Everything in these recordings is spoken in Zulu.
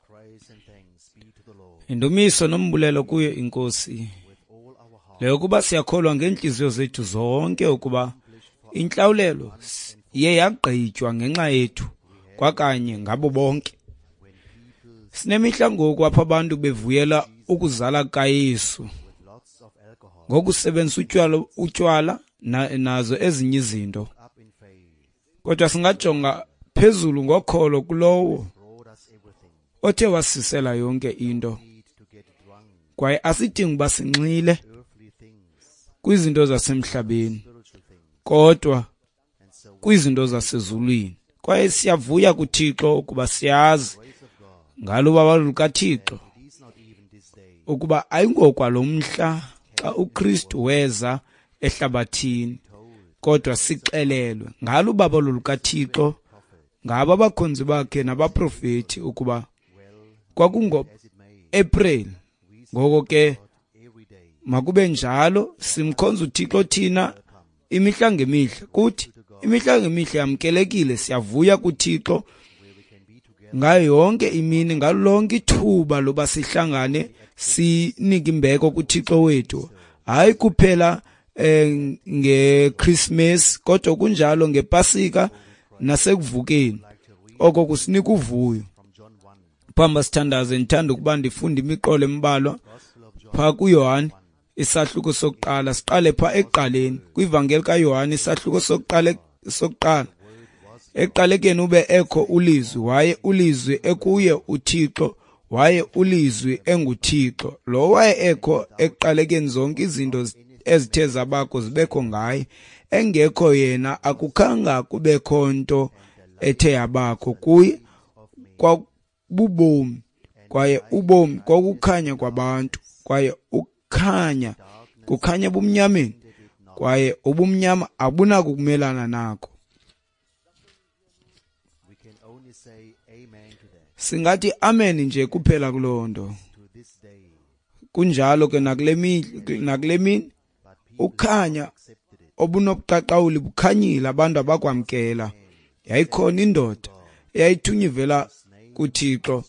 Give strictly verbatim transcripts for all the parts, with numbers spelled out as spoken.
Indumiso nombulelo kuyo inkosi. Leyo kuba siyakholwa ngenhliziyo zethu zonke ukuba inhlawulelo iye yagqitywa ngenxa yethu kwakanye ngabo bonke. Sinemihla ngoku apha abantu bevuyela ukuzala kaYesu ngokusebenzisa utywala utywala nazo ezinye izinto. Kodwa singajonga phezulu ngokholo kulowo othe wasisela yonke into. Kwaye asidingi uba sinxile kwizinto zasemhlabeni kodwa kwizinto zasezulwini. Kwaye siyavuya kuThixo ukuba siyazi ngalo babalo lukaThixo ukuba ayingokwalo mhla xa uKristu weza ehlabathini kodwa sixelelwe ngalo babalo lukaThixo ngaba abakhonzi bakhe nabaprofeti ukuba kwakungo April. Ngoko ke makube njalo simkhonza uThixo thina imihla ngemihla. Kuthi imihla ngemihla yamkelekile, siyavuya kuThixo ngayo yonke imini, ngalo lonke ithuba loba sihlangane sinike imbeko kuThixo wethu, hayi kuphela eh, ngeChristmas kodwa kunjalo ngePasika nasekuvukeni. Oko kusinika uvuyo. Phamba sithandaze, ngithanda ukuba ndifunde imiqolo embalwa pha kuYohane isahluko sokuqala. Siqale pha ekuqaleni kwivangeli kaYohane isahluko sokuqala sokuqala. Ekuqalekeni ube ekho ulizwi, waye ulizwi ekuye uThixo, waye ulizwi enguThixo. Lo waye ekho ekuqalekeni zonke izinto ezithe zabakho zibekho ngaye. Engekho yena akukhanga kubekho nto ethe yabakho. Kuye kwabubomi, kwaye ubomi kwakukhanya kwabantu, kwaye ukukhanya kukhanya bumnyameni, kwaye ubumnyama abunakukumelana nako. Singathi amen nje kuphela kulonto. Kunjalo ke nakule mini nakule mini ukhanya obunobuqaqawuli bukhanyile, abantu abakwamkela. Yayikhona indoda eyayithunyivela kuThixo,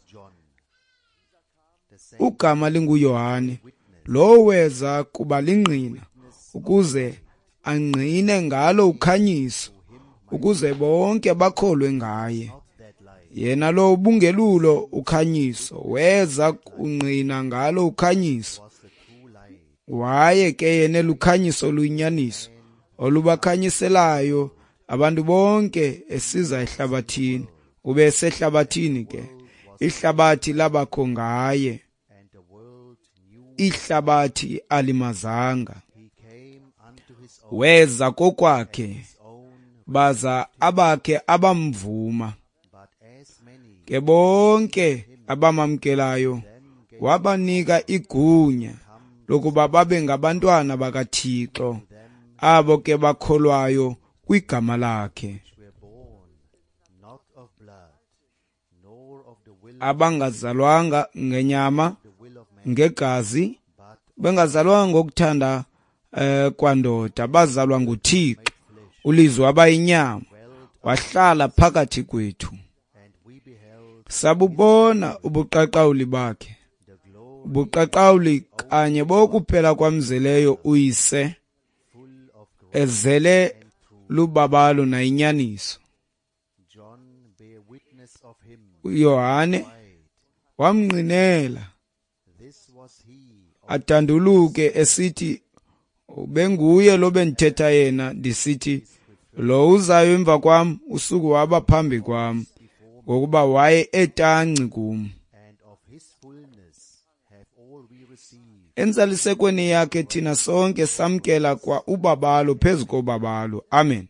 ugama linguYohane. Lo weza kuba lingqina ukuze angqine ngalo ukhanyiso, ukuze bonke bakholwe ngaye. Yena lo bungelulo ukhanyiso, weza kungqina ngalo ukhanyiso. Waye ke yena lukhanyiso luyinyaniso olubakhanyiselayo abantu bonke esiza ehlabathini. Ube esehlabathini ke ihlabathi labakho ngaye, ihlabathi alimazanga. Weza kokwakhe, baza abakhe abamvuma. Ke bonke abamamkelayo wabanika igunya lokuba babe ngabantwana bakaThixo, abo ke bakholwayo kwigama lakhe, abangazalwanga ngenyama, ngegazi, bengazalwanga ngokuthanda eh, kwandoda, bazalwa nguThixo. Ulizwi wabayinyama, wahlala phakathi kwethu. Sabubona ubuqaqawuli bakhe, ubuqaqawuli kanye bokuphela kwamzeleyo uyise, ezele lubabalo nayinyaniso. uYohane wamnqinela atanduluke esithi, benguye lo bendithetha yena ndisithi, lo uzayo emva kwam usuku waba phambi kwam, ngokuba waye etanci kum. Enzalisekweni yakhe thina sonke samkela kwa ubabalo phezu kobabalo. Amen.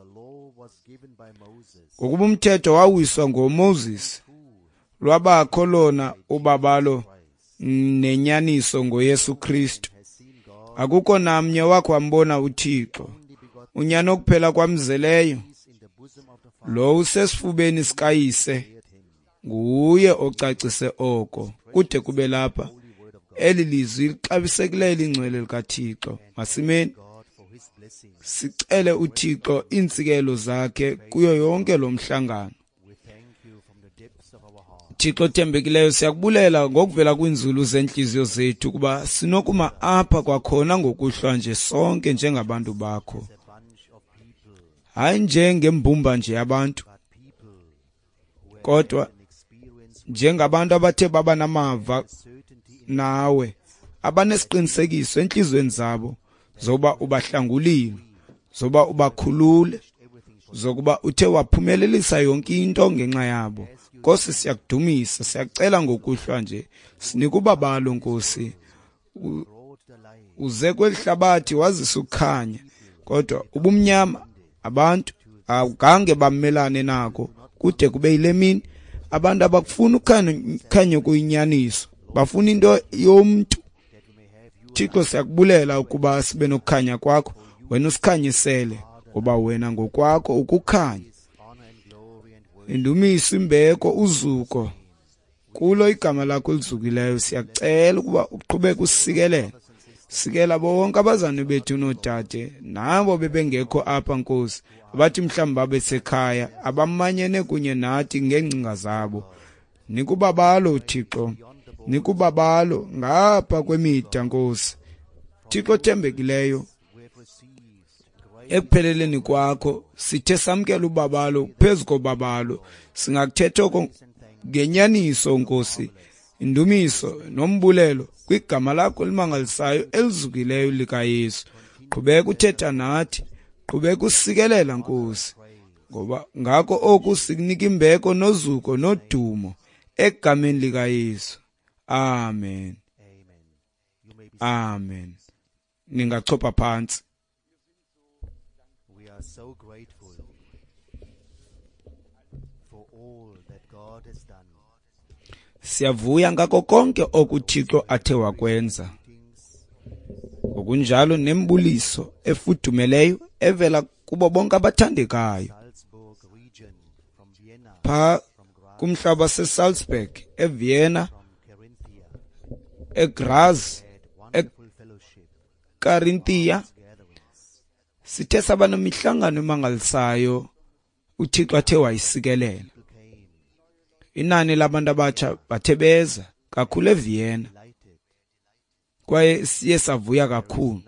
Ngokuba umthetho wawiswa ngoMoses, lwabakho lona ubabalo nenyaniso ngoYesu Kristu. Akukho namnye wakho wambona uThixo, unyana okuphela kwamzeleyo, lo usesifubeni sikayise, nguye ocacise oko. Kude kube lapha eli lizwi lixabisekileyo lingcwele likaThixo. Masimeni sicele uThixo iintsikelo zakhe kuyo yonke lo mhlangano. Thixo thembekileyo siyakubulela ngokuvela kwinzulu zenhliziyo zethu kuba sinokuma apha kwakhona ngokuhlwa nje sonke njengabantu bakho. Hayi njengembumba nje yabantu, kodwa njengabantu abathe baba namava nawe, abanesiqinisekiso enhlizweni zabo zoba ubahlangulile, zoba ubakhulule, zokuba uthe waphumelelisa yonke into ngenxa yabo. Nkosi siyakudumisa, siyacela ngokuhlwa nje, sinika ubabalo Nkosi. Uze kwelihlabathi wazisa ukukhanya, kodwa ubumnyama abantu awugange bamelane nako kude kube yile mini. Abantu abakufuna ukukhanya kuyinyaniso, bafuna into yomuntu. Thixo siyakubulela ukuba sibe nokukhanya kwakho, wena usikhanyisele, ngoba wena ngokwakho ukukhanya. Indumiso, imbeko, uzuko kulo igama lakho lizukileyo, siyacela ukuba uqhubeke usikelela. Sikela bonke abazane bethu nodade nabo bebengekho apha Nkosi, abathi mhlawumbe babesekhaya, abamanyene kunye nathi ngengcinga zabo. Nikubabalo Thixo, nikubabalo ngapha kwemida Nkosi. Thixo thembekileyo, ekupheleleni kwakho sithe samkela ubabalo phezu kobabalo, singakuthetha ngenyaniso Nkosi, indumiso nombulelo kwigama lakho elimangalisayo elizukileyo likaYesu. Qhubeka uthetha nathi, qhubeka usikelela Nkosi, ngoba ngakho oku sikunika imbeko nozuko nodumo egameni likaYesu. Amen. Amen. Ningachopha phansi. We are so grateful for all that God has done. Siyavuya ngakho konke okuThixo athe wakwenza. Ngokunjalo nembuliso efudumeleyo evela kubo bonke abathandekayo. Pha kumhlaba seSalzburg, eVienna, eGraz, eCarinthia, sithe saba nemihlangano emangalisayo uThixo athe wayisikelela. Inani labantu abatsha bathe beza kakhulu eVienna, kwaye siye savuya kakhulu.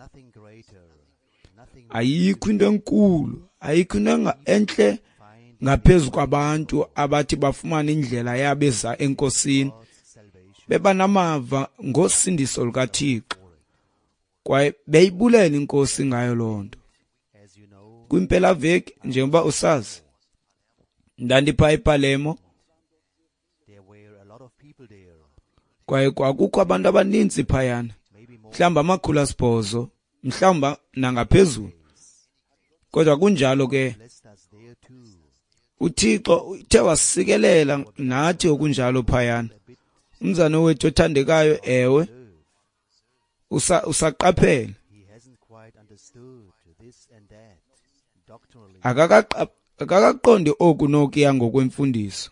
Ayikho into enkulu, ayikho into enhle ngaphezu kwabantu abathi bafumana indlela yabeza enkosini, beba namava ngosindiso lukaThixo, kwaye beyibulela inkosi ngayo loo nto. Kwimpela veki njengoba usazi, ndandipha ePalermo, kwaye kwakukho abantu abaninzi phayana, mhlawumbi amakhulu asibhozo, mhlawumbi nangaphezulu. Kodwa kunjalo ke uThixo uthe wasikelela nathi okunjalo phayana. Umzana wethu othandekayo, ewe usa usaqaphela, akakaqondi oku nokuya ngokwemfundiso,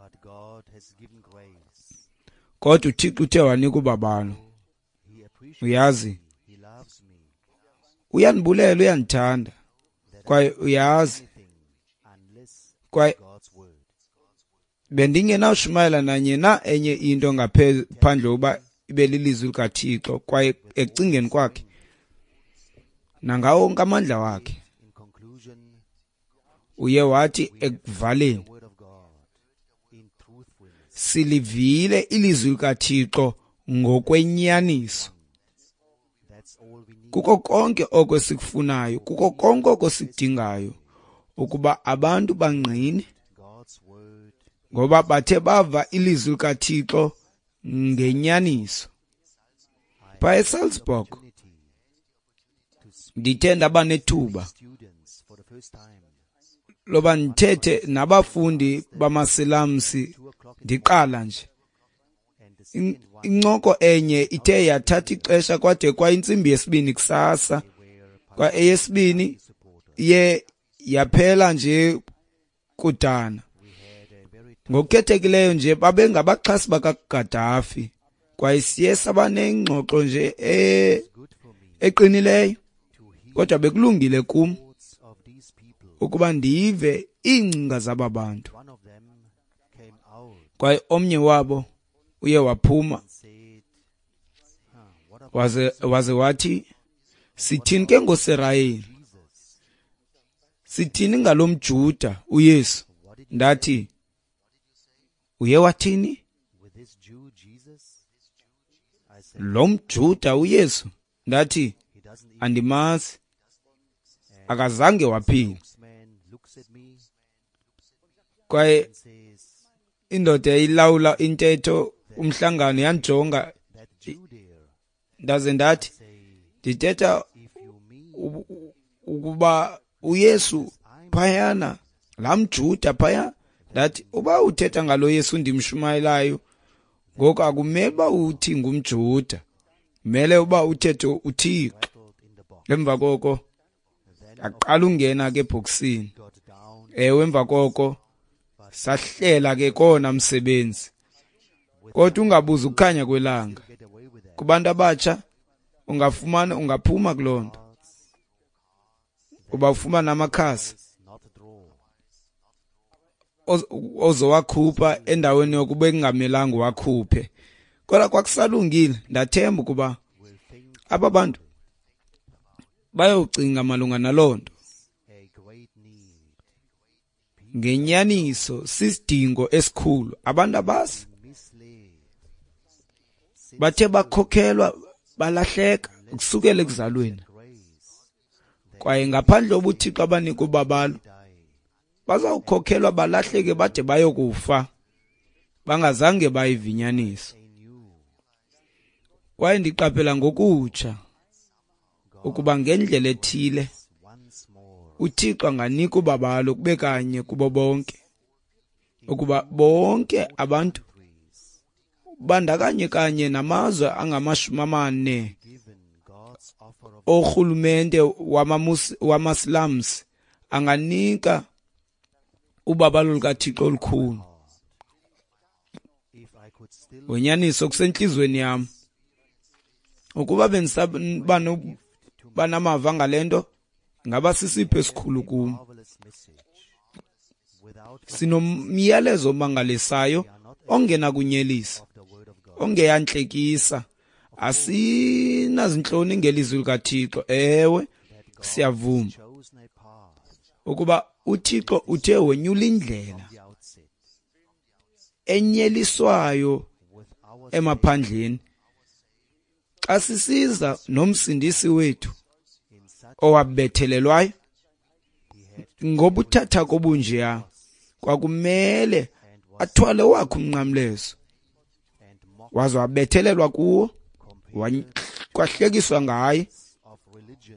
kodwa uThixo uthe wanika ubabalo. Uyazi, uyanibulela, uyandithanda, kwaye uyazi, kwaye bendingenawushumayela nanye na enye into ngaphandle uba ibe lilizwi likaThixo, kwaye ecingeni kwakhe nangawo wonke amandla wakhe. Uye wathi ekuvaleni, silivile ilizwi likaThixo ngokwenyaniso. Kuko konke oko sikufunayo, kuko konke oko sikudingayo, ukuba abantu bangqine, ngoba bathe bava ilizwi likaThixo ngenyaniso. Pha eSalzburg ndithe ndaba nethuba loba ndithethe nabafundi bamasilamsi ndiqala nje. Incoko enye ithe yathatha ixesha kwade kwayintsimbi yesibini kusasa, kwa eyesibini ye yaphela nje kudana. Ngokukhethekileyo nje babengabaxhasi bakaGaddafi, kwaye siye saba nengxoxo nje eqinileyo, kodwa bekulungile kum ukuba ndive iingcinga zaba bantu. kwaye omnye wabo uye waphuma and said, huh, what about waze waze wathi sithini ke ngosirayeli Jesus? sithini ngalomjuda uYesu What did you ndathi uye wathini with this Jew Jesus? I said, lo mjuda uYesu ndathi he doesn't even andimazi akazange waphila spokesman looks at me kwaye and says, indoda eyilawula intetho umhlangano yanjonga that Jew there, ndaze ndathi say, ndithetha if you mean u- u- ukuba uYesu phayana lamjuda phaya ndathi uba uthetha ngalo Yesu ndimshumayelayo ngoku akumele uba uthi ngumjuda kumele uba uthethe uThixo rattled in the box, emva koko then aqala ungena ke ebhokisini got down ewe emva koko sahlela ke kona msebenzi kodwa ungabuza ukukhanya kwelanga get away with that. kubantu abatsha ungafumana ungaphuma kulonto uba ufumana amakhasi It's not a draw. oz- ozowakhupha endaweni yokuba kungamelanga wakhuphe kodwa kwakusalungile ndathemba ukuba Will think aba bantu bayocinga malunga nalonto a great need. ngenyaniso sisidingo esikhulu abantu abasi Misled. bathe bakhokhelwa balahleka kusukela ekuzalweni Grace. kwaye ngaphandle kobuthixo abanika ubabalo Die. bazawukhokhelwa balahleke bade bayokufa bangazange bayivinyaniso A new kwaye ndiqaphela ngokutsha ukuba ngendlela ethile once more. uThixo anganika ubabalo kube kanye kubo bonke ukuba bonke abantu bandakanye kanye namazwe angamashumi amane Given God's offer of orhulumente wamamus- wamaslams anganika ubabalo likaThixo olukhulu if I could still wenyaniso kusenhlizweni yami ukuba bendisaba no banamava ngalento ngaba sisipho esikhulu kum marvelous message. Without sinomyalezo omangalisayo ongena kunyelisa of the word of God. ongeyantlekisa asinazinhloni ngelizwi likaThixo ewe siyavuma Chosen a path ukuba uThixo uthe wenyula indlela the outset enyeliswayo with our emaphandleni xa sisiza nomsindisi wethu in such owabethelelwayo he had ngobuthatha kobunjeya kwakumele and was athwale wakhe umnqamlezo and mocked waze wabethelelwa kuwo compared kwahlekiswa ngaye of religion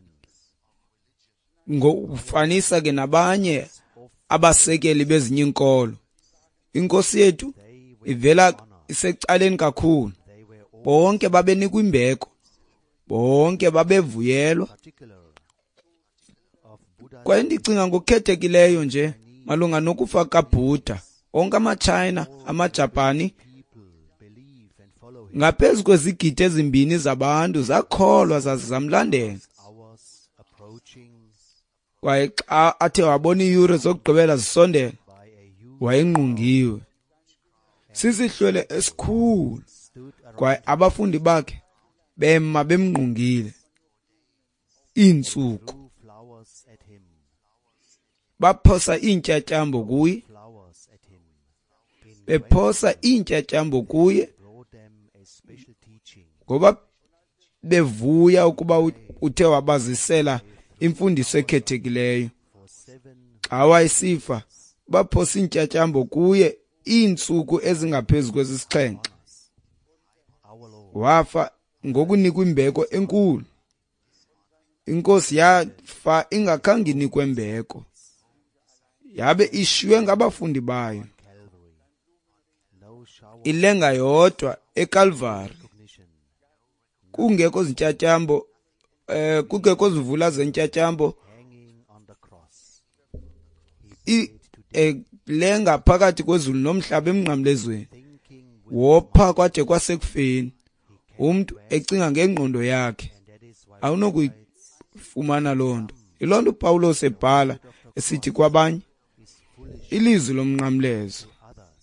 ngokufanisa ke nabanye abasekeli bezinye inkolo inkosi yethu they were ivela honor. isecaleni kakhulu They were all bonke babenikwa imbeko bonke babevuyelwa particular of Buddha kwaye ndicinga ngokukhethekileyo nje malunga nokufa kaBuddha onke amachina amajapani people believe and follow him. ngaphezu kwezigidi ezimbini zabantu zakholwa zazizamlandela Hours approaching kwaye xa athe wabona iyure zokugqibela zisondela by a huge wayengqungiwe sisihlwele esikhulu stood around kwaye abafundi bakhe bema bemngqungile iintsuku threw flowers at him. baphosa iintyatyambo kuye Flowers at him. In bephosa iintyatyambo kuye brought them a special teaching. ngoba bevuya ukuba u- uthe wabazisela imfundiso ekhethekileyo For seven xa wayesifa baphosa iintyatyambo kuye iintsuku ezingaphezu kwesixhenxe our Lord wafa ngokunikwa imbeko enkulu inkosi yafa ingakhange inikwe imbeko yabe ishiywe ngabafundi bayo Calvary. No shower ilenga yodwa eCalvary recognition. kungekho zintyatyambo eh kungekho zivula zentyatyambo Hanging on the cross. i- eh, lenga phakathi kwezulu nomhlaba emnqamlezweni Thinking with wopha kwade kwasekufeni umuntu ecinga ngengqondo yakhe and that is why awunokuyifumana lonto ilonto uPaulos ebhala esithi kwabanye is foolish ilizwi lomnqamlezo to others.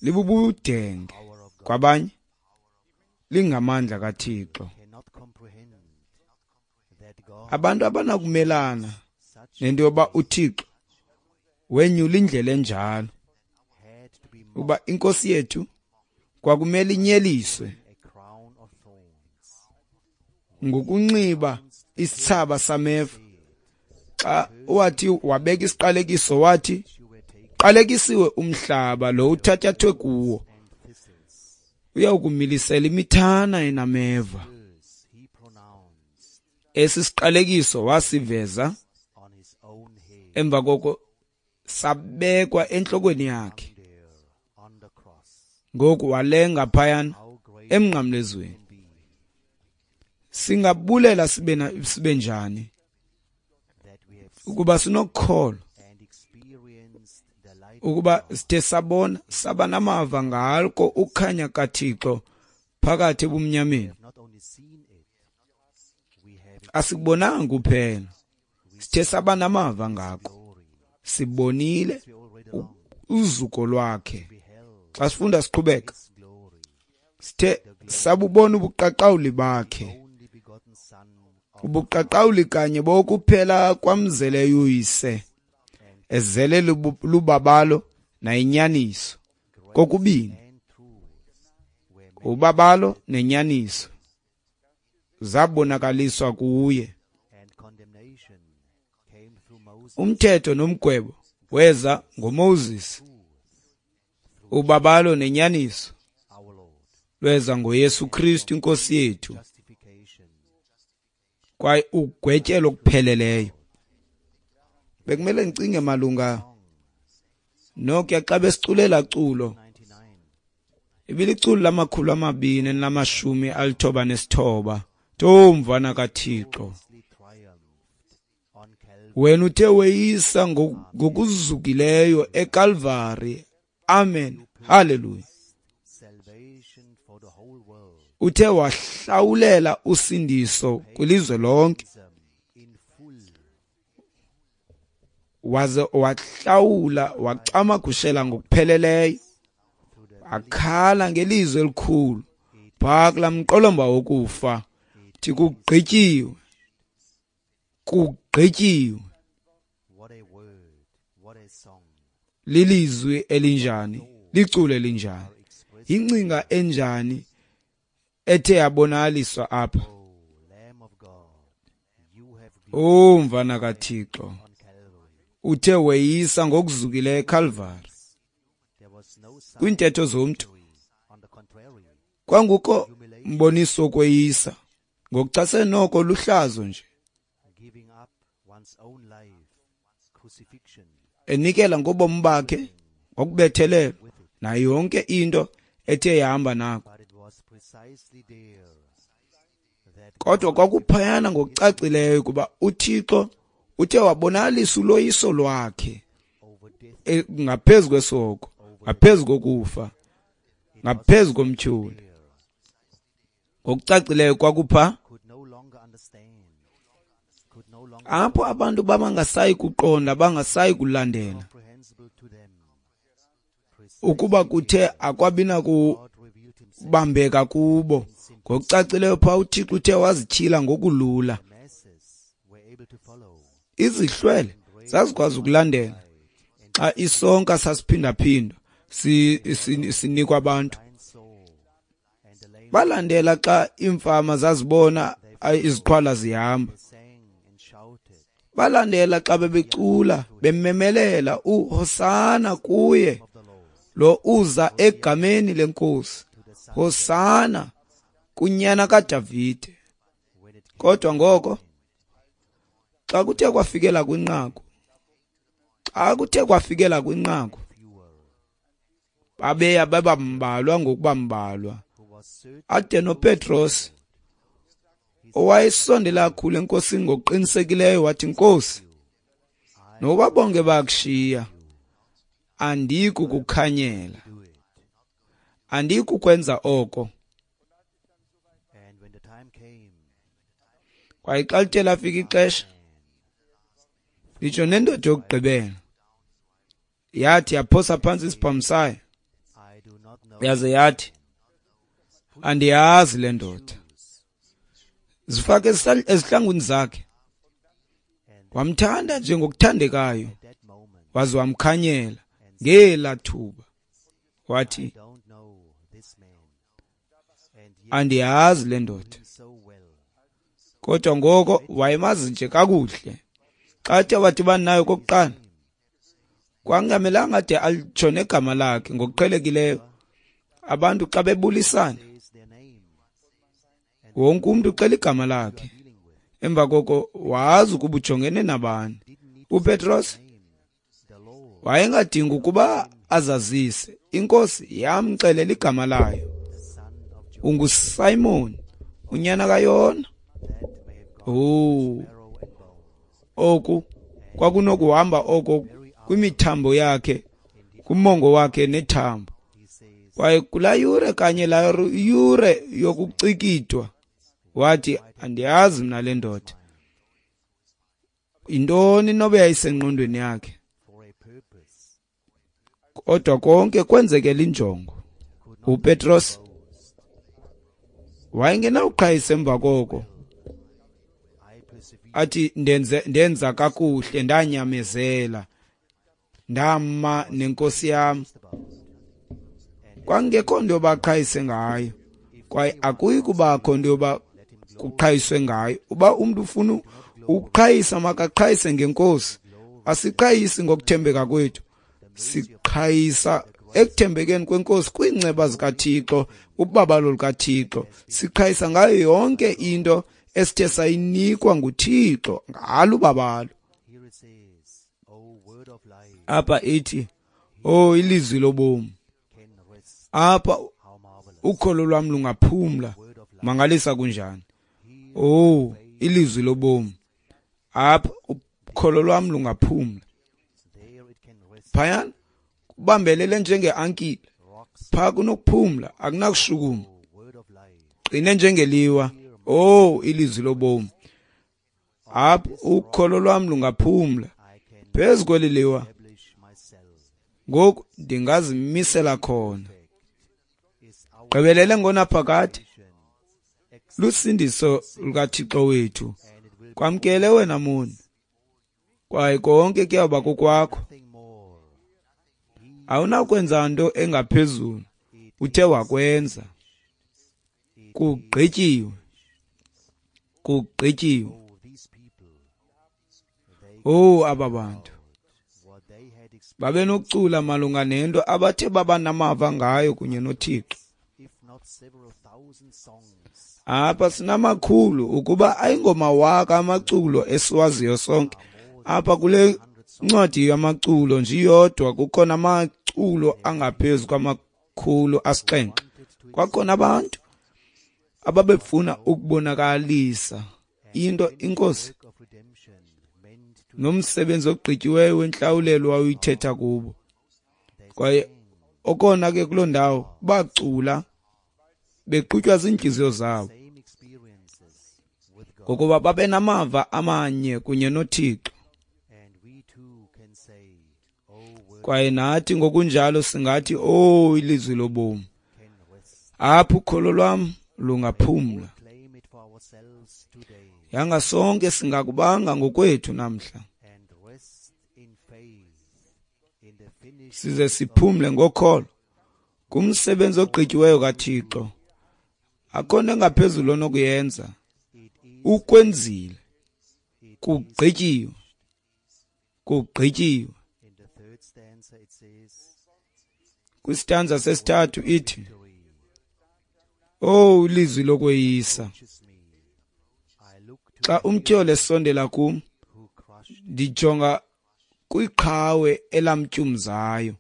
libubudenge power of God kwabanye lingamandla kaThixo. cannot comprehend that God Abantu abanakumelana such nento yoba uThixo wenyula indlela enjalo had to be mocked uba inkosi yethu kwakumele inyeliswe a crown of thorns. ngokunxiba isithaba sameva. Xa wathi wabeka isiqalekiso wathi You were taken qalekisiwe umhlaba lo uthatyathwe kuwo and thistles. uyawukumilisela imithana enameva. Curse he pronounced Esi siqalekiso wasiveza on his own head emva koko sabekwa enhlokweni yakhe. there on the cross. Ngoku walenga phayana How great emnqamlezweni. can be Singabulela sibe na- sibe njani that we have seen ukuba sinokukholwa and experienced the light ukuba sithe sabona saba namava ngalko ukhanya kaThixo phakathi ebumnyameni. have not only seen it, we have Asikubonanga kuphela, sithe saba namava ngako. glory. Sibonile We already u- long uzuko lwakhe. beheld Xa sifunda siqhubeka his glory. sithe sabubona ubuqaqawuli bakhe, Only begotten Son of ubuqaqawuli kanye bokuphela kwamzeleyo uyise, ezele lubu- lubabalo nayinyaniso kokubini. and truth were made, Ubabalo nenyaniso zabonakaliswa kuye. and condemnation came through Moses. Umthetho nomgwebo weza ngoMoses. Ubabalo nenyaniso Our Lord. lweza ngoYesu Kristu inkosi yethu. Justification. Kwaye ugwetyelo kupheleleyo. Bekumele ngicinge malunga nokuya xa besiculela culo ninety-nine. ibiliculo lamakhulu amabini namashumi alithoba nesithoba. Tomvana kaThixo, Mostly triumphed on Calvary. wena uthe weyisa ngo- ngokuzukileyo eCalvary. Amen. Hallelujah. Salvation for the whole world. Uthe wahlawulela usindiso kwilizwe lonke, In full. waze wahlawula wacamagushela ngokupheleleyo. Akhala ngelizwi elikhulu phakula mqolomba wokufa, thi kugqityiwe, kugqityiwe. What a word. What a song. Lilizwi elinjani, licule linjani, Express. incinga enjani ethe yabonaliswa apha. Oh, Lamb of God. You have glory O mvana kaThixo, on Calvary. uthe weyisa ngokuzukileyo eCalvary. There was no sign Kwiintetho zomntu on the contrary. kwanguko mboniso kweyisa, ngokuchase noko luhlazo nje, Giving up one's own life. Crucifixion. enikela ngobomi bakhe ngokubethelelwa nayo yonke into ethe yahamba nako. But it was precisely there that Kodwa kwakuphayana ngokucacileyo kuba uThixo uthe wabonalisa uloyiso lwakhe over death e- ngaphezu kwesoko, ngaphezu kokufa, ngaphezu komtyholi. Ngokucacileyo kwakupha could no longer understand. Could no longer apho abantu babangasayi kuqonda, bangasayi kulandela, comprehensible to them. ukuba kuthe akwabina God revealed himself. kubambeka kubo. Ngokucacileyo pha uThixo uthe wazityhila ngokulula. The masses were able to follow. Izihlwele zazikwazi ukulandela xa isonka sasiphinda-phinda si- si- sinikwa abantu. Blind saw, and the lame Balandela xa iimfama zazibona ay, iziqhwala zihamba. sang and shouted. Balandela xa bebecula bememelela uHosana kuye Of the Lord, lo uza egameni lenkosi. to the Son. Hosana kunyana kaDavide. When it Kodwa ngoko xa kuthe kwafikela kwinqaku, xa kuthe kwafikela kwinqaku, fewer, babeya babambalwa ngokuba mbalwa, who was certain ade noPetros owayesondela kakhulu enkosini ngokuqinisekileyo wathi, Nkosi, noba bonke bakushiya, andikukukhanyela, do it. andikukwenza oko. And when the time came, Kwaye xa lithe lafika ixesha, litsho nendoda yokugqibela yathi yaphosa phantsi isibhamu sayo, I do yaze yathi andiyazi le ndoda. Zifake ezihlangwini zakhe, wamthanda njengokuthandekayo, waze wamkhanyela ngela thuba, wathi andiyazi le ndoda. Kodwa ngoko wayemazi nje kakuhle. Xathe wadibana nayo kokuqala, kwangamelanga ade alitshone egama lakhe. Ngokuqhelekileyo abantu xa bebulisana, wonke umuntu ucela igama lakhe. Emva koko wazi ukuba ujongene nabani. uPetros wayengadingi ukuba azazise. Inkosi yamcelela igama layo, unguSimon, unyana kaYona. Oh, oku kwakunokuhamba oko kwimithambo yakhe, kumongo wakhe nethambo. Kwaye kula yure kanye la yure yokucikidwa, wathi andiyazi mna le ndoda. Intoni nobe yayisengqondweni yakhe? Kodwa konke kwenzekela injongo. uPetros wayengenawuqhayisa emva koko, athi ndenze ndenza kakuhle, ndanyamezela, ndama nenkosi yami. Kwangekho nto baqhayise ngayo, kwaye akuyi kubakho nto yoba kuqhayiswe ngayo. Uba umuntu ufuna ukuqhayisa makaqhayise ngenkosi. Asiqhayisi ngokuthembeka kwethu, siqhayisa ekuthembekeni kwenkosi kwiinceba zikaThixo, ubabalo lukaThixo. Siqhayisa ngayo yonke into esithe sayinikwa nguThixo ngalo ubabalo. Apha ithi, oh ilizwi lobomi. Apha ukholo lwam lungaphumla, mangalisa kunjani. Oh ilizwi lobomi. Apha ukholo lwam lungaphumla. Phayana kubambelele njenge-ankile, phaa kunokuphumla, akunakushukuma. Qine njengeliwa. Oh ilizwi lobomi. Apha ukholo lwam lungaphumla phezu kweli liwa. Ngoku ndingazimisela khona. Gqibelele ngonaphakade, lusindiso lukaThixo wethu. Kwamkele wena moni, kwaye konke kuyawuba kokwakho. Awunakwenza nto engaphezulu, uthe wakwenza. Kugqityiwe, kugqityiwe. Oh aba bantu babenokucula malunga nento abathe baba namava ngayo kunye noThixo. Apha sinamakhulu ukuba ayingomawaka amaculo esiwaziyo sonke. Apha kule ncwadi yamaculo nje yodwa kukhona amaculo angaphezu kwamakhulu asixhenxe. Kwakhona abantu ababefuna ukubonakalisa into inkosi nomsebenzi ogqityiweyo wenhlawulelo wawuyithetha kubo. Kwaye okona ke kuloo ndawo bacula beqhutywa ziintliziyo zabo, ngokuba babe namava amanye kunye noThixo. Kwaye nathi ngokunjalo singathi, oh ilizwi lobomi. Apho ukholo lwam lungaphumla. Yanga sonke singakubanga ngokwethu namhla, size siphumle ngokholo kumsebenzi ogqityiweyo kaThixo. Akhona engaphezulu onokuyenza. Ukwenzile, kugqityiwe, kugqityiwe. Kwistanza sesithathu ithi, oh ilizwi lokweyisa. Xa umtyhole esondela kum, ndijonga kwiqhawe elamtyumzayo.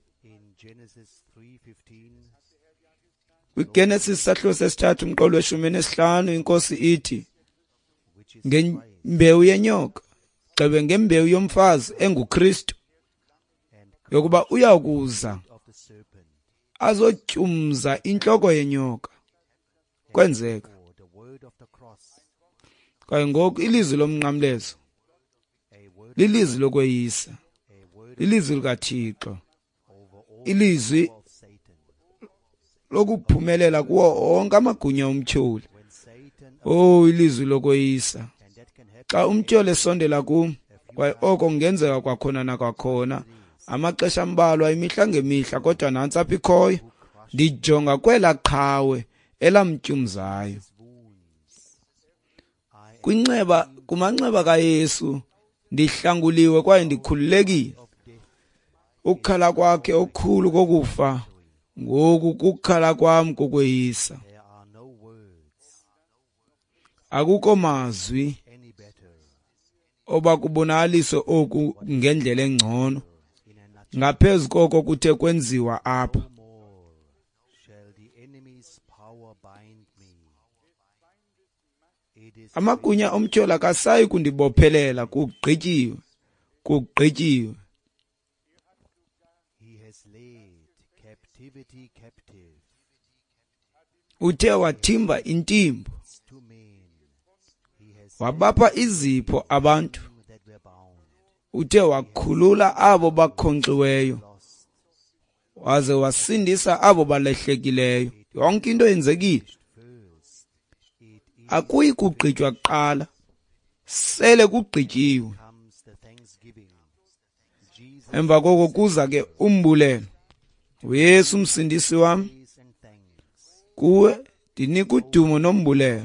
KwiGenesis sahlo sesithathu umqolo weshumi nesihlanu inkosi ithi, ngembewu yenyoka, gxebe ngembewu yomfazi enguKristu, yokuba uyakuza azotyumza intloko yenyoka. Kwenzeka. Kwaye ngoku ilizwi lomnqamlezo lilizwi lokweyisa, ilizwi likaThixo, ilizwi lokuphumelela kuwo onke amagunya omtyholi. when Satan Oh ilizwi lokoyisa. and that can happen Xa umtyholi esondela kum, kwaye oko kungenzeka kwakhona nakwakhona, amaxesha ambalwa imihla ngemihla, kodwa nantsi apha ikhoyo, ndijonga kwela qhawe elamtyumzayo. Kwinxeba, kumanxeba kaYesu, ndihlanguliwe kwaye ndikhululekile. Ukukhala kwakhe okukhulu kokufa, ngoku kukhala kwam kokweyisa. there are no words Akukho mazwi any better oba kubonaliswe oku ngendlela engcono. in a nutshell. Ngaphezu koko kuthe kwenziwa apha. No more shall the enemy's power bind me. It is Amagunya omtyholi akasayi kundibophelela, kugqityiwe, kugqityiwe. he has laid captivity captive Uthe wathimba intimbo, to men. He has wabapha izipho abantu. them that were bound, Uthe wakhulula abo bakhonkxiweyo, lost, waze wasindisa abo balehlekileyo. Yonke into yenzekile. first. It is Akuyi kugqitywa kuqala, sele kugqityiwe. comes the thanksgiving. Jesus Emva koko kuza ke umbulelo. uYesu umsindisi wami, praise and thanks. kuwe ndinika udumo nombulelo.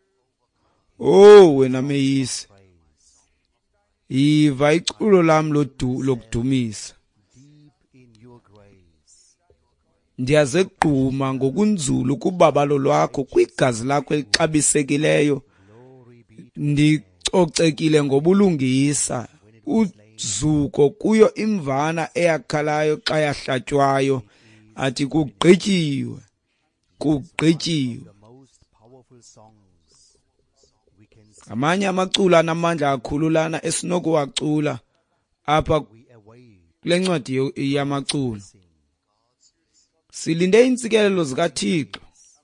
Oh wena meyisi, Praise yiva iculo lam lodu- lokudumisa. deep in your grace. Ndiyaze gquma ngokunzulu kubabalo lwakho, kwigazi lakho elixabisekileyo. Glory be Ndicocekile ngobulungisa, uzuko kuyo imvana eyakhalayo xa yahlatywayo, athi kugqityiwe, kugqityiwe. the most powerful songs we can sing. Amanye amaculo anamandla akhululana esinokuwacula apha We await kule ncwadi yo- yamaculo. sing Silinde iintsikelelo zikaThixo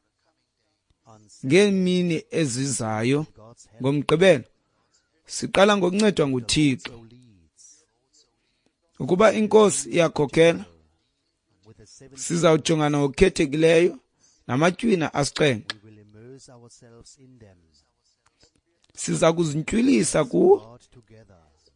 on ngeemini ezizayo. God's help. Ngomgqibelo siqala ngokuncedwa nguThixo. So leads Ukuba inkosi iyakhokhela, with the seven. sizawujongana ngokukhethekileyo namatywina asixhenxe. We will immerse ourselves in them. Siza kuzintywilisa kuwo, God together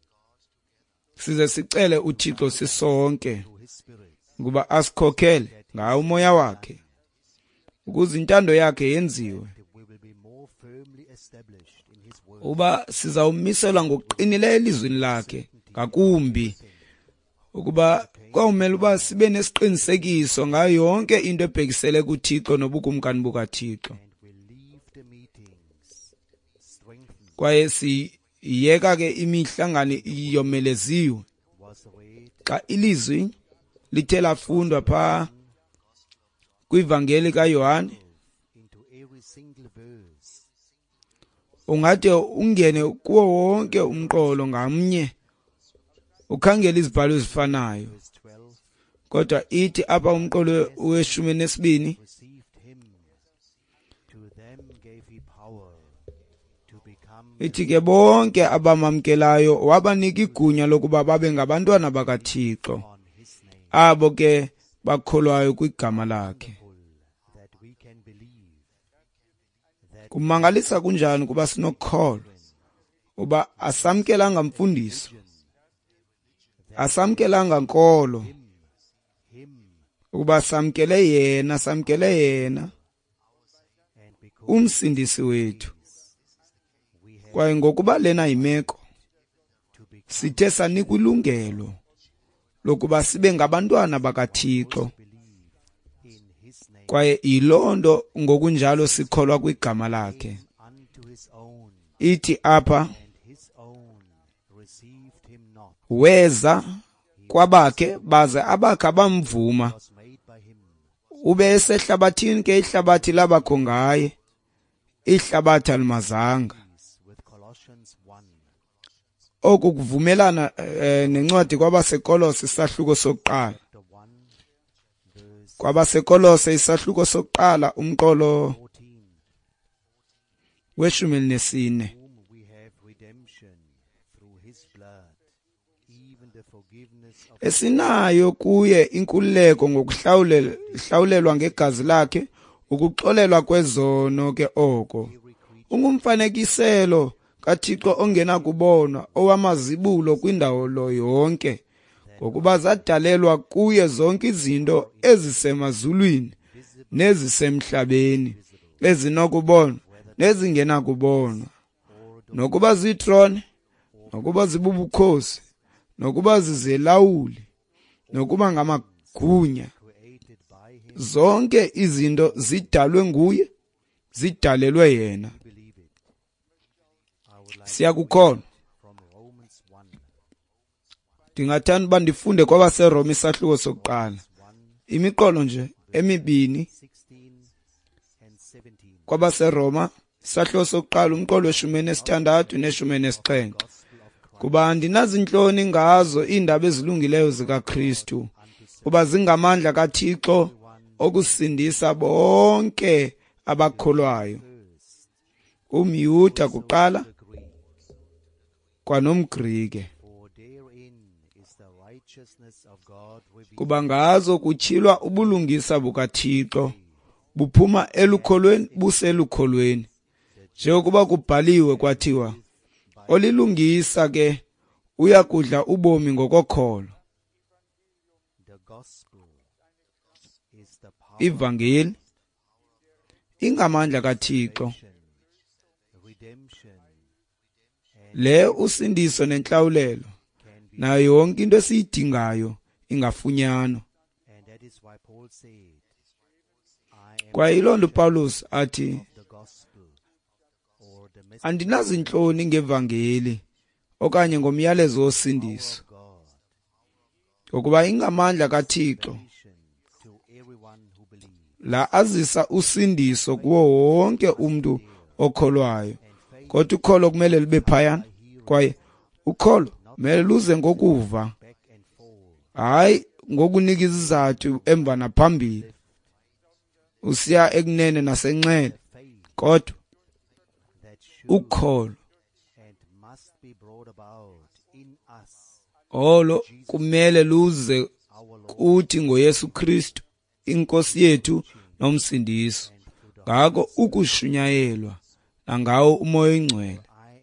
size sicele uThixo sisonke through His Spirit. ukuba asikhokhele ngawo umoya wakhe, ukuze intando yakhe yenziwe. That we will be more firmly established in His word. Uba sizawumiselwa ngokuqinileyo elizwini lakhe ngakumbi, ukuba kwawumele uba sibe nesiqinisekiso ngayo yonke into ebhekisele kuThixo nobukumkani bukaThixo. And we leave the meetings strengthened. Kwaye siyeka ke imihlangano iyomeleziwe. Was read Xa ilizwi lithe lafundwa pha kwivangeli kaYohane, into every single verse. ungade ungene kuwo wonke umqolo ngamnye, ukhangela izibhalo ezifanayo. Verse twelve. Kodwa ithi apha umqolo weshumi nesibini, Received Him. To them gave He power to become ithi ke bonke abamamkelayo wabanika igunya lokuba babe ngabantwana bakaThixo, on His name. abo ke bakholwayo kwigama lakhe. Full that we can believe that Kumangalisa kunjani kuba sinokholwa uba asamkelanga mfundiso, asamkelanga nkolo, Him ukuba samkele yena, samkele yena and because umsindisi wethu. we have Kwaye ngokuba lena imeko, to become sithe sanikwa ilungelo lokuba sibe ngabantwana bakaThixo, believe in His name. kwaye yiloo ngokunjalo sikholwa kwigama lakhe. Unto His own, Ithi apha, and His own received Him not. weza kwabakhe baze abakhe bamvuma. Was made by Him. Ube esehlabathini ke ihlabathi labakho ngaye, ihlabathi alimazanga. With Colossians one. Oku kuvumelana eh, nencwadi kwabasekolose isahluko sokuqala. Chapter one, verse Kwabasekolose isahluko sokuqala umqolo fourteen. weshumi elinesine. Whom we have redemption through His blood, even the forgiveness of esinayo kuye inkululeko ngokuhlawulelwa ngegazi lakhe ukuxolelwa kwezono ke oko. Ungumfanekiselo kaThixo ongena kubonwa owamazibulo kwindawo lo yonke ngokuba zadalelwa kuye zonke izinto ezisemazulwini nezisemhlabeni ezinokubonwa nezingenakubonwa, nokuba ziithrone, nokuba zibubukhosi, nokuba zizelawuli, nokuba ngamagunya. Zonke izinto zidalwe nguye, zidalelwe yena. Siyakukholwa. Ndingathanda uba ndifunde kwabaseRoma isahluko sokuqala. Imiqolo nje emibini kwabaseRoma isahluko sokuqala umqolo weshumi nesithandathu neshumi nesixhenxe. Kuba andinazintloni ngazo iindaba ezilungileyo zikaKristu, kuba zingamandla kaThixo okusindisa bonke abakholwayo, umYuda kuqala kwanomGrike. Kuba ngazo kutyhilwa ubulungisa bukaThixo, buphuma elukholweni buselukholweni, njengokuba kubhaliwe kwathiwa, olilungisa ke uyakudla ubomi ngokokholo. Ivangeli ingamandla kaThixo, le usindiso nenhlawulelo nayo yonke into esiyidingayo ingafunyanwa. Kwayiloo nto uPawulos athi, andinazintloni ngevangeli okanye ngomyalezo wosindiso, ngokuba ingamandla kaThixo la azisa usindiso kuwo wonke umntu okholwayo. Kodwa ukholo kumele libe phayana, kwaye ukholo kumele luze ngokuva, hayi ngokunika izizathu emva naphambili usiya ekunene nasenxele. Kodwa ukholo olo kumele luze kuthi ngoYesu Kristu inkosi yethu nomsindisi, ngako ukushunyayelwa nangawo umoya oyingcwele.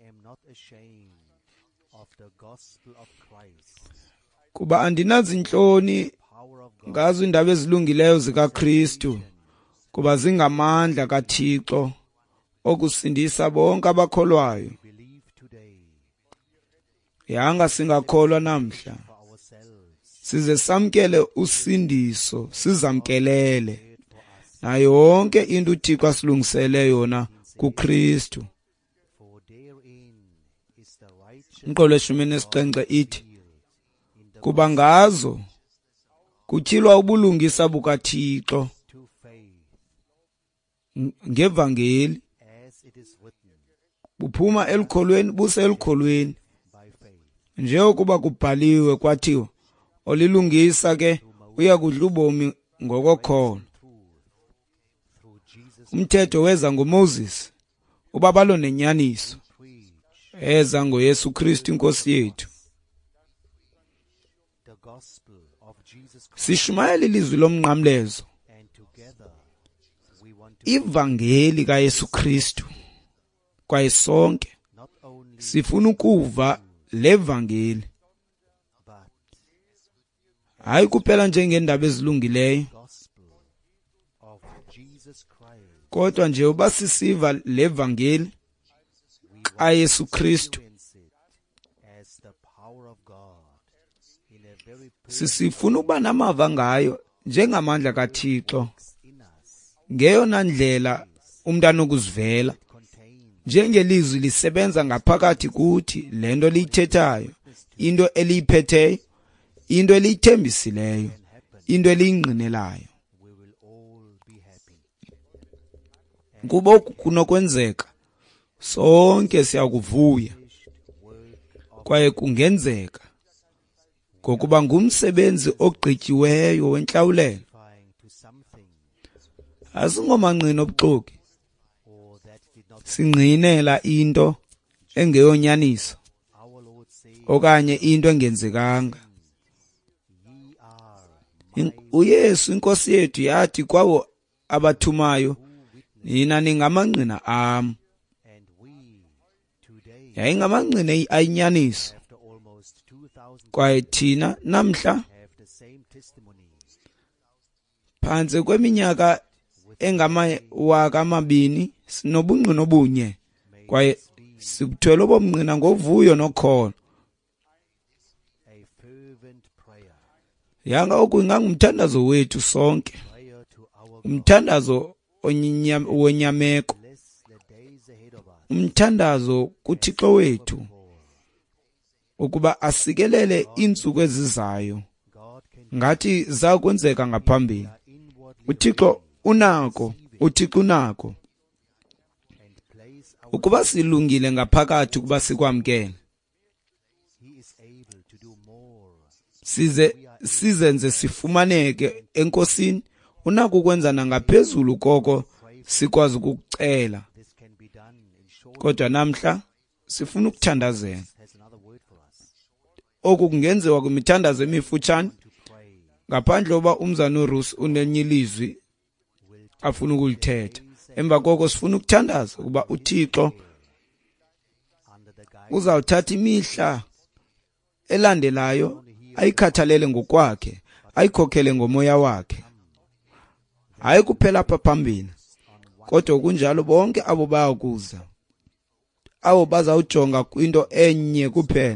Kuba andinazintloni ngazo iindaba ezilungileyo zikaKristu, kuba zingamandla kaThixo okusindisa bonke abakholwayo. Yanga singakholwa namhla, size samkele usindiso, sizamkelele na yonke into uThixo asilungisele yona kuKristu. Umqolo weshumi nesixhenxe ithi, kuba ngazo kutyhilwa ubulungisa bukaThixo ngevangeli, buphuma elukholweni buselukholweni, njengokuba kubhaliwe kwathiwa, olilungisa ke uyakudla ubomi ngokokholo. Umthetho weza nguMoses, ubabalo nenyaniso eza ngoYesu Kristu inkosi yethu. Sishumayela ilizwi lomnqamlezo, ivangeli kaYesu Kristu, kwaye sonke sifuna ukuva levangeli, hayi kuphela njengeendaba ezilungileyo, kodwa nje uba sisiva levangeli kaYesu Kristu, sisifuna ukuba namava ngayo njengamandla kaThixo, ngeyona ndlela umntu anokuzivela, njengelizwi lisebenza ngaphakathi kuthi, le nto liyithethayo, into eliyiphetheyo, into eliyithembisileyo, into eliyingqinelayo. Kuba kunokwenzeka, sonke siyakuvuya, kwaye kungenzeka, ngokuba ngumsebenzi ogqityiweyo wenhlawulelo. Asingomanqina obuxoki, singqinela into engeyonyaniso okanye into engenzekanga. In- uYesu inkosi yethu yathi kwawo abathumayo, nina ningamangqina am. And we today, Yayingamangqina ayinyaniso. after almost two thousand Kwaye thina namhla have the same testimony phantse kweminyaka engamawaka amabini sinobungqina obunye. Kwaye sikuthwele obomngqina ngovuyo nokholo. a fervent prayer, Yanga oku ingangumthandazo wethu sonke. prayer to our God. Umthandazo onyinya- wonyameko. Bless the days ahead of us. Umthandazo kuThixo wethu Before ukuba asikelele iintsuku ezizayo God can ngathi zakwenzeka ngaphambili. inwardly uThixo unako, uThixo unako and place our ukuba silungile ngaphakathi ukuba sikwamkele. He is able to do more. Size sizenze sifumaneke enkosini, unako ukwenza nangaphezulu koko sikwazi ukukucela. This can be done in short. Kodwa namhla sifuna ukuthandazela. Has another word for us. Oku kungenziwa kwimithandazo emifutshane To pray ngaphandle koba umzana uRus unenye ilizwi will afuna ukulithetha. Emva koko sifuna ukuthandaza ukuba uThixo under the guidance uzawuthatha imihla elandelayo ayikhathalele ngokwakhe, ayikhokhele ngomoya wakhe. Hayi kuphela apha phambili, kodwa kunjalo bonke abo bayakuza, abo bazawujonga kwinto enye kuphela.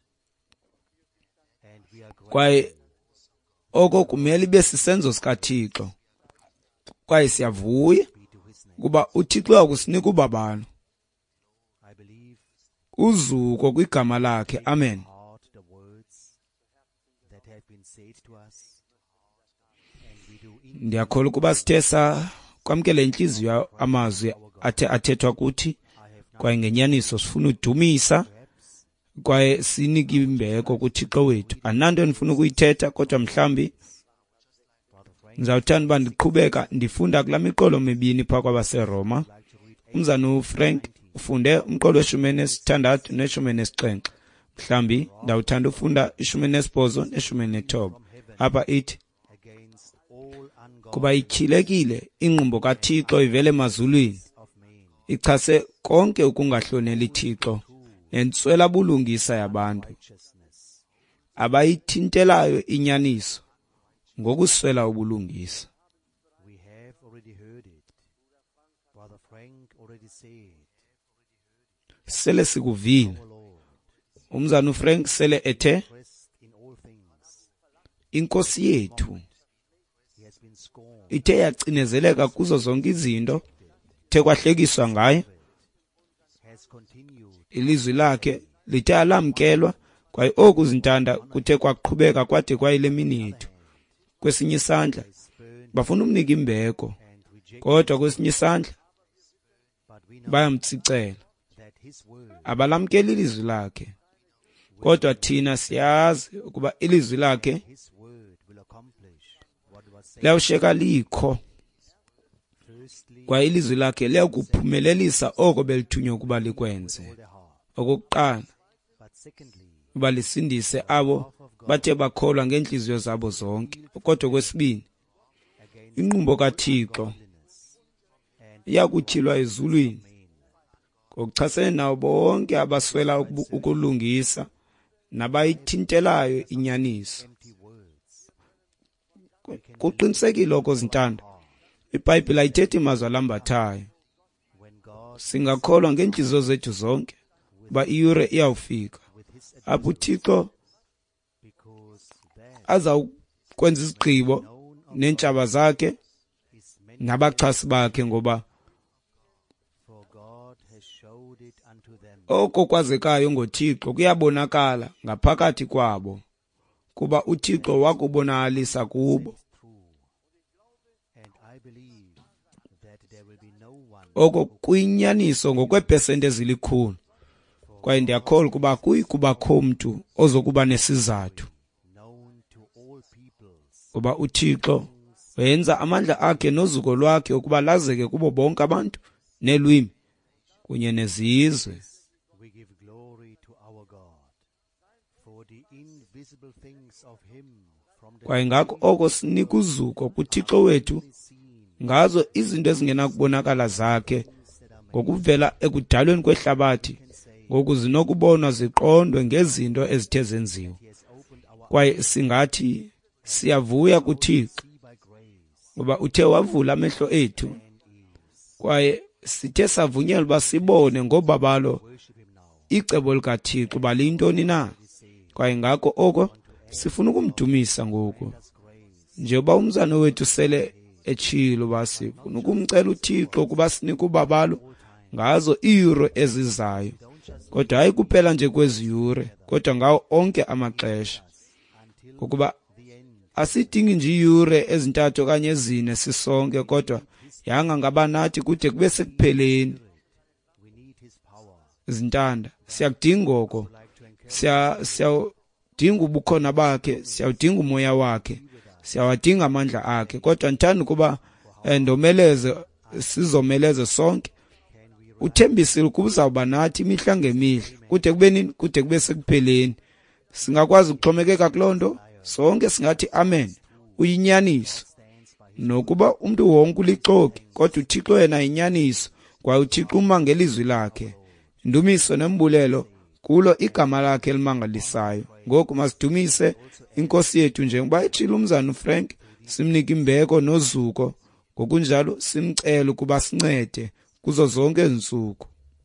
and we are grateful Kwaye oko kumele ibe sisenzo sikaThixo. Kwaye siyavuya to his name. kuba uThixo uyakusinika ubabalo, I believe uzuko kwigama lakhe. Amen. heart the words that have been said to us, and we do in Ndiyakholwa ukuba sithe sakwamkela inhliziyo amazwi athe athethwa kuthi, I have now kwaye ngenyaniso sifuna udumisa, perhaps kwaye sinike imbeko kuThixo wethu. Ananto endifuna ukuyithetha, kodwa mhlambi Brother Frank ndizawuthanda uba ndiqhubeka ndifunda kula miqolo mibini phaa kwabaseRoma. would like to read eight Umzana uFrank ufunde umqolo weshumi enesithandathu neshumi enesixhenxe. Mhlambi ndawuthanda ufunda ishumi enesibhozo neshumi enesithoba. from heaven Apha ithi, against all kuba ungodliness ityhilekile ingqumbo kaThixo ivele emazulwini, of men, ichase konke ukungahloneli Thixo nentswela bulungisa yabantu righteousness. abayithintelayo inyaniso ngokuswela ubulungisa. We have already heard it. Brother Frank already said, Sele sikuvile. our Lord, Umzana uFrank sele ethe pressed in all things, inkosi yethu he has been scorned, ithe yacinezeleka kuzo zonke izinto, the kwahlekiswa ngayo, has continued ilizwi lakhe lithe alamkelwa, kwaye oku zintanda kuthe kwaqhubeka kwade kwayile mini yethu. Kwesinye isandla spurned bafuna umnika imbeko, and rejected, kodwa kwesinye isandla but we know bayamtsicela, that his word abalamkeli ilizwi lakhe. Kodwa thina siyazi ukuba ilizwi lakhe his word will accomplish what was said. liyawusheka likho, Firstly, kwaye ilizwi lakhe liyakuphumelelisa oko belithunywe ukuba likwenze. all the heart, Okokuqala, but secondly, uba lisindise abo bathe bakholwa ngenhliziyo zabo zonke. Kodwa kwesibini, against inqumbo kaThixo godliness and iyakutyhilwa ezulwini men, ngokuchasene nabo bonke abaswela ukubu- ukulungisa nabayithintelayo inyaniso. empty words. Kuqinisekile oko zintanda, iBhayibhile ayithethi mazwi alambathayo. When God Singakholwa ngenhliziyo zethu zonke uba iyure iyawufika with his apho uThixo because that azawukwenza izigqibo known of neentshaba zakhe is meant nabachasi bakhe, ngoba for God has showed it unto them. oko kwazekayo ngoThixo kuyabonakala ngaphakathi kwabo, kuba uThixo wakubonakalisa kubo. True. And I believe that there will be no one Oko kuyinyaniso ngokweepesenti ezilikhulu, kwaye ndiyakholwa kuba kuyi kubakho mntu ozokuba nesizathu, known to all peoples, kuba uThixo wenza amandla akhe nozuko lwakhe ukuba lazeke kubo bonke abantu neelwimi kunye nezizwe. we give glory to our God. For the invisible things of him kwaye ngakho oko sinika uzuko kuThixo wethu ngazo izinto ezingenakubonakala zakhe ngokuvela ekudalweni kwehlabathi, ngoku zinokubonwa ziqondwe ngezinto ezithe zenziwa. Kwaye singathi siyavuya kuThixo ngoba uthe wavula amehlo ethu, kwaye sithe savunyelwa uba sibone ngobabalo icebo likaThixo uba liyintoni na. Kwaye ngako oko sifuna ukumdumisa ngoku, njengoba umzana wethu sele etshilo uba sifuna ukumcela uThixo ukuba sinike ubabalo ngazo iiyure ezizayo, kodwa hayi kuphela nje kwezi yure, kodwa ngawo onke amaxesha, ngokuba asidingi nje iiyure ezintathu okanye ezine sisonke, kodwa yanga ngaba nathi kude kube sekupheleni. Zintanda siyakudinga oko, siyawudinga ubukhona bakhe, siyawudinga umoya wakhe, siyawadinga amandla akhe, kodwa ndithanda ukuba ndomeleze sizomeleze sonke. Uthembisile ukuba uzawuba nathi imihla ngemihla kude kube nini, kude kube sekupheleni. Singakwazi ukuxhomekeka kuloo nto sonke singathi amen. Uyinyaniso nokuba umntu wonke ulixoki, kodwa uThixo yena yinyaniso, kwaye uThixo uma ngelizwi lakhe. Indumiso nembulelo kulo igama lakhe elimangalisayo. Ngoku masidumise inkosi yethu njengoba etshilo umzana uFrank, simnike imbeko nozuko, ngokunjalo simcela ukuba sincede kuzo zonke izinsuku.